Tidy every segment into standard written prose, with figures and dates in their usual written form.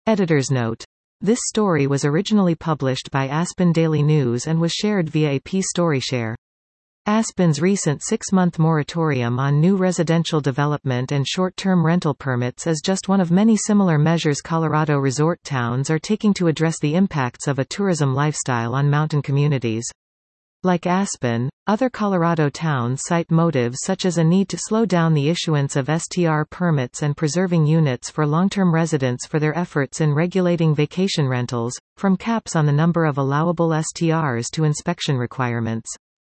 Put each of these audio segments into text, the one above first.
Editor's note. This story was originally published by Aspen Daily News and was shared via a pStoryShare. Aspen's recent 6-month moratorium on new residential development and short-term rental permits is just one of many similar measures Colorado resort towns are taking to address the impacts of a tourism lifestyle on mountain communities. Like Aspen, other Colorado towns cite motives such as a need to slow down the issuance of STR permits and preserving units for long-term residents for their efforts in regulating vacation rentals, from caps on the number of allowable STRs to inspection requirements.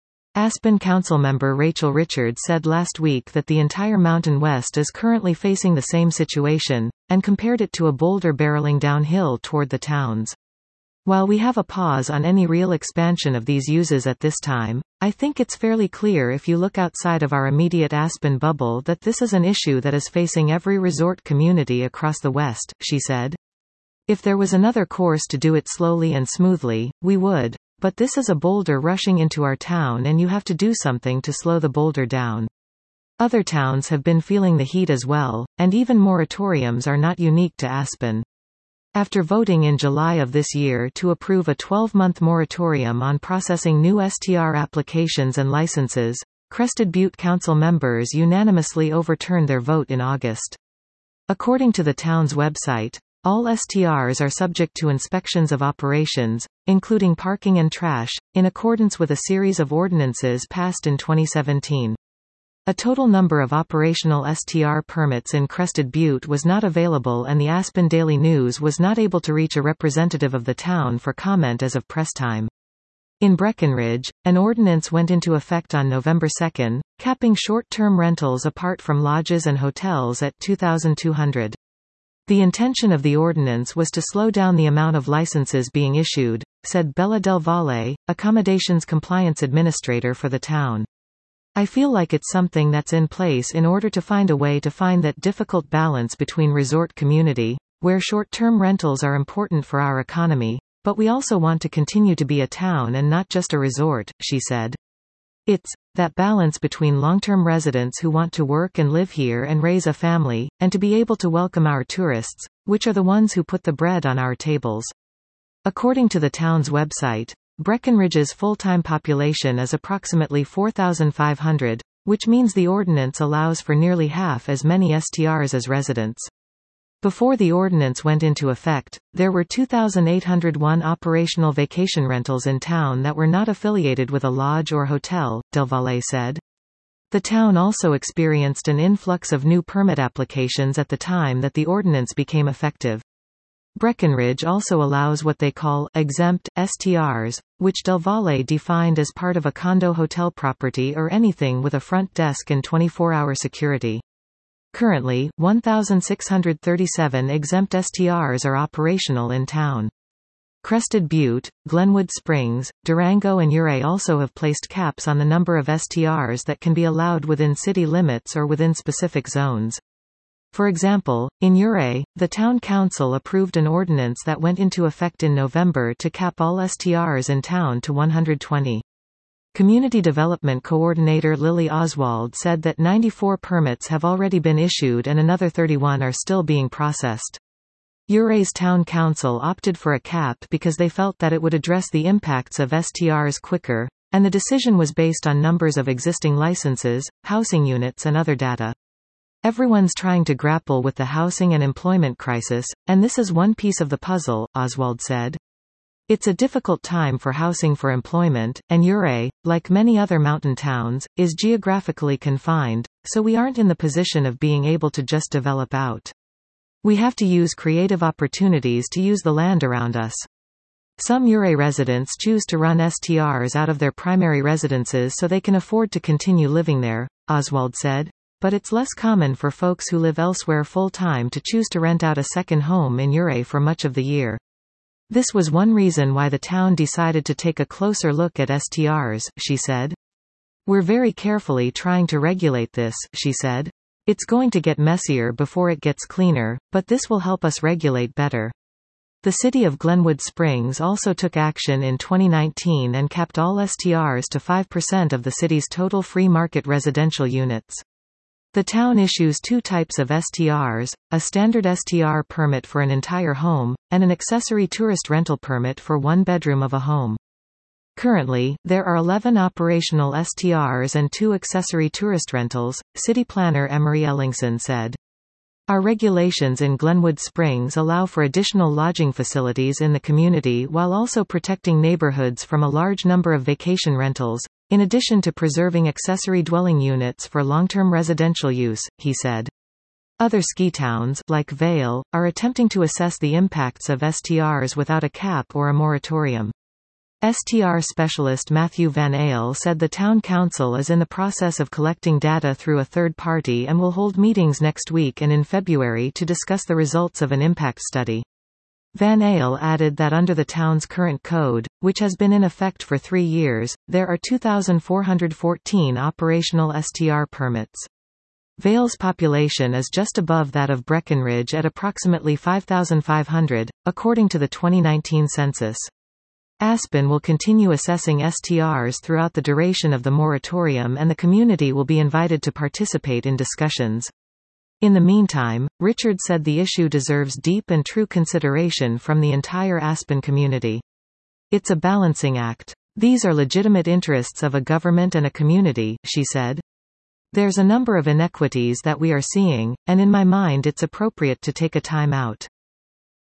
Aspen Councilmember Rachel Richards said last week that the entire Mountain West is currently facing the same situation, and compared it to a boulder barreling downhill toward the towns. While we have a pause on any real expansion of these uses at this time, I think it's fairly clear if you look outside of our immediate Aspen bubble that this is an issue that is facing every resort community across the West, she said. If there was another course to do it slowly and smoothly, we would. But this is a boulder rushing into our town and you have to do something to slow the boulder down. Other towns have been feeling the heat as well, and even moratoriums are not unique to Aspen. After voting in July of this year to approve a 12-month moratorium on processing new STR applications and licenses, Crested Butte Council members unanimously overturned their vote in August. According to the town's website, all STRs are subject to inspections of operations, including parking and trash, in accordance with a series of ordinances passed in 2017. A total number of operational STR permits in Crested Butte was not available and the Aspen Daily News was not able to reach a representative of the town for comment as of press time. In Breckenridge, an ordinance went into effect on November 2, capping short-term rentals apart from lodges and hotels at 2,200. The intention of the ordinance was to slow down the amount of licenses being issued, said Bella Del Valle, Accommodations Compliance Administrator for the town. I feel like it's something that's in place in order to find a way to find that difficult balance between resort community, where short-term rentals are important for our economy, but we also want to continue to be a town and not just a resort, she said. It's that balance between long-term residents who want to work and live here and raise a family, and to be able to welcome our tourists, which are the ones who put the bread on our tables. According to the town's website, Breckenridge's full-time population is approximately 4,500, which means the ordinance allows for nearly half as many STRs as residents. Before the ordinance went into effect, there were 2,801 operational vacation rentals in town that were not affiliated with a lodge or hotel, Del Valle said. The town also experienced an influx of new permit applications at the time that the ordinance became effective. Breckenridge also allows what they call exempt STRs, which Del Valle defined as part of a condo hotel property or anything with a front desk and 24-hour security. Currently, 1,637 exempt STRs are operational in town. Crested Butte, Glenwood Springs, Durango and Ouray also have placed caps on the number of STRs that can be allowed within city limits or within specific zones. For example, in Ouray, the town council approved an ordinance that went into effect in November to cap all STRs in town to 120. Community Development Coordinator Lily Oswald said that 94 permits have already been issued and another 31 are still being processed. Ouray's town council opted for a cap because they felt that it would address the impacts of STRs quicker, and the decision was based on numbers of existing licenses, housing units and other data. Everyone's trying to grapple with the housing and employment crisis, and this is one piece of the puzzle, Oswald said. It's a difficult time for housing for employment, and Ouray, like many other mountain towns, is geographically confined, so we aren't in the position of being able to just develop out. We have to use creative opportunities to use the land around us. Some Ouray residents choose to run STRs out of their primary residences so they can afford to continue living there, Oswald said. But it's less common for folks who live elsewhere full-time to choose to rent out a second home in Ouray for much of the year. This was one reason why the town decided to take a closer look at STRs, she said. We're very carefully trying to regulate this, she said. It's going to get messier before it gets cleaner, but this will help us regulate better. The city of Glenwood Springs also took action in 2019 and capped all STRs to 5% of the city's total free market residential units. The town issues two types of STRs, a standard STR permit for an entire home, and an accessory tourist rental permit for one bedroom of a home. Currently, there are 11 operational STRs and 2 accessory tourist rentals, city planner Emery Ellingson said. Our regulations in Glenwood Springs allow for additional lodging facilities in the community while also protecting neighborhoods from a large number of vacation rentals, in addition to preserving accessory dwelling units for long-term residential use, he said. Other ski towns, like Vail, are attempting to assess the impacts of STRs without a cap or a moratorium. STR specialist Matthew Van Ale said the town council is in the process of collecting data through a third party and will hold meetings next week and in February to discuss the results of an impact study. Van Ale added that under the town's current code, which has been in effect for 3 years, there are 2,414 operational STR permits. Vail's population is just above that of Breckenridge at approximately 5,500, according to the 2019 census. Aspen will continue assessing STRs throughout the duration of the moratorium and the community will be invited to participate in discussions. In the meantime, Richard said the issue deserves deep and true consideration from the entire Aspen community. It's a balancing act. These are legitimate interests of a government and a community, she said. There's a number of inequities that we are seeing, and in my mind it's appropriate to take a time out.